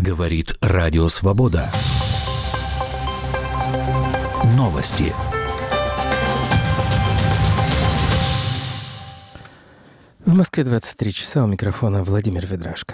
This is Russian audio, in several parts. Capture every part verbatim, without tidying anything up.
Говорит Радио Свобода. Новости. В Москве двадцать три часа, у микрофона Владимир Ведрашко.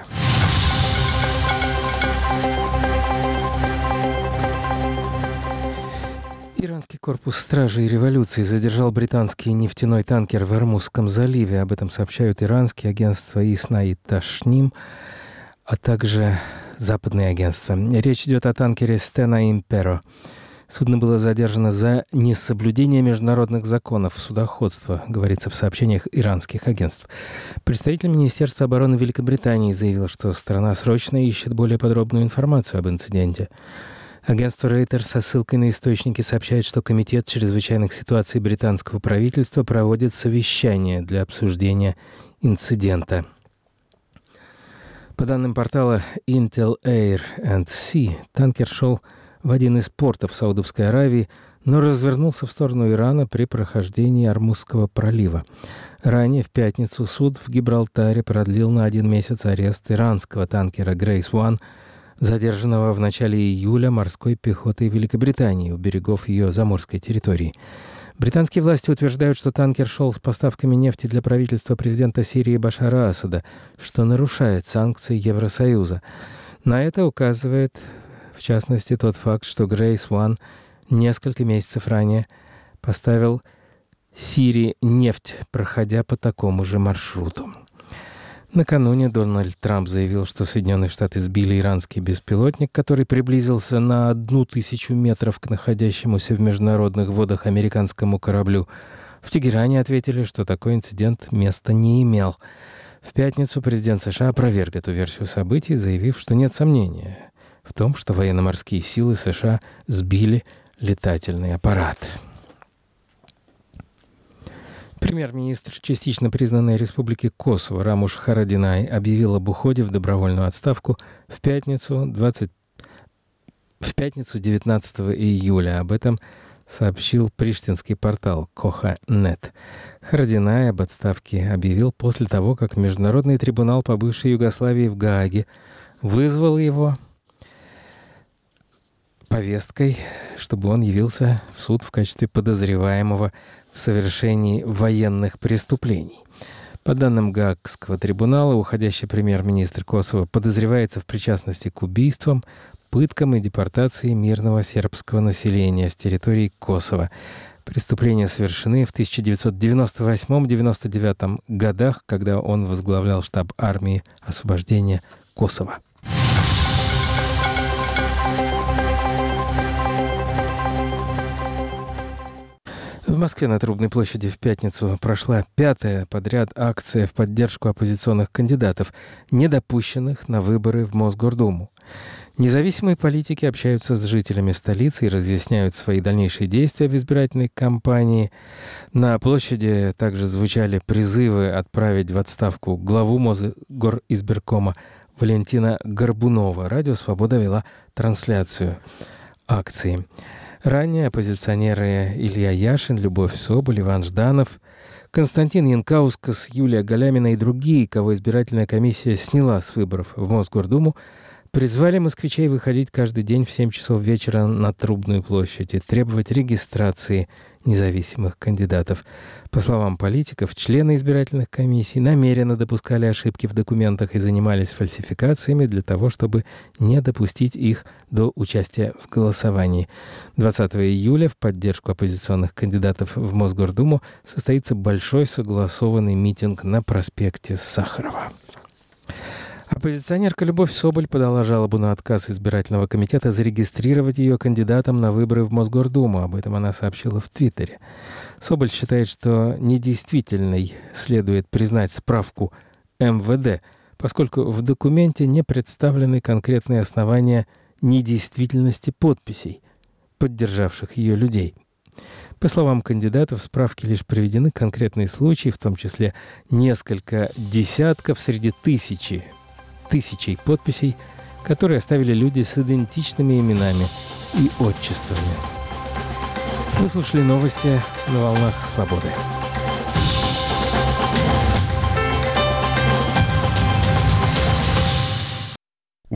Иранский корпус стражей революции задержал британский нефтяной танкер в Ормузском заливе. Об этом сообщают иранские агентства ИСНА и Ташним, а также западные агентства. Речь идет о танкере «Стена Имперо». Судно было задержано за несоблюдение международных законов судоходства, говорится в сообщениях иранских агентств. Представитель Министерства обороны Великобритании заявил, что страна срочно ищет более подробную информацию об инциденте. Агентство Reuters со ссылкой на источники сообщает, что Комитет чрезвычайных ситуаций британского правительства проводит совещание для обсуждения инцидента. По данным портала Intel Air and Sea, танкер шел в один из портов Саудовской Аравии, но развернулся в сторону Ирана при прохождении Ормузского пролива. Ранее, в пятницу, суд в Гибралтаре продлил на один месяц арест иранского танкера Grace One, задержанного в начале июля морской пехотой Великобритании у берегов ее заморской территории. Британские власти утверждают, что танкер шел с поставками нефти для правительства президента Сирии Башара Асада, что нарушает санкции Евросоюза. На это указывает, в частности, тот факт, что Grace One несколько месяцев ранее поставил Сирии нефть, проходя по такому же маршруту. Накануне Дональд Трамп заявил, что Соединенные Штаты сбили иранский беспилотник, который приблизился на одну тысячу метров к находящемуся в международных водах американскому кораблю. В Тегеране ответили, что такой инцидент места не имел. В пятницу президент США опроверг эту версию событий, заявив, что нет сомнения в том, что военно-морские силы США сбили летательный аппарат. Премьер-министр частично признанной республики Косово Рамуш Харадинай объявил об уходе в добровольную отставку в пятницу, двадцать... в пятницу девятнадцатого июля. Об этом сообщил приштинский портал Коха точка нет. Харадинай об отставке объявил после того, как Международный трибунал по бывшей Югославии в Гааге вызвал его повесткой, чтобы он явился в суд в качестве подозреваемого в совершении военных преступлений. По данным Гаагского трибунала, уходящий премьер-министр Косово подозревается в причастности к убийствам, пыткам и депортации мирного сербского населения с территории Косово. Преступления совершены в тысяча девятьсот девяносто восьмом — девяносто девятом годах, когда он возглавлял штаб армии освобождения Косово. В Москве на Трубной площади в пятницу прошла пятая подряд акция в поддержку оппозиционных кандидатов, недопущенных на выборы в Мосгордуму. Независимые политики общаются с жителями столицы и разъясняют свои дальнейшие действия в избирательной кампании. На площади также звучали призывы отправить в отставку главу Мосгоризбиркома Валентина Горбунова. Радио «Свобода» вела трансляцию акции. Ранее оппозиционеры Илья Яшин, Любовь Соболь, Иван Жданов, Константин Янкаускас, Юлия Галямина и другие, кого избирательная комиссия сняла с выборов в Мосгордуму, призвали москвичей выходить каждый день в семь часов вечера на Трубную площадь и требовать регистрации независимых кандидатов. По словам политиков, члены избирательных комиссий намеренно допускали ошибки в документах и занимались фальсификациями для того, чтобы не допустить их до участия в голосовании. двадцатого июля в поддержку оппозиционных кандидатов в Мосгордуму состоится большой согласованный митинг на проспекте Сахарова. Оппозиционерка Любовь Соболь подала жалобу на отказ избирательного комитета зарегистрировать ее кандидатом на выборы в Мосгордуму. Об этом она сообщила в Твиттере. Соболь считает, что недействительной следует признать справку эм вэ дэ, поскольку в документе не представлены конкретные основания недействительности подписей, поддержавших ее людей. По словам кандидатов, в справке лишь приведены конкретные случаи, в том числе несколько десятков среди тысячи тысячей подписей, которые оставили люди с идентичными именами и отчествами. Вы слушали новости на волнах «Свободы».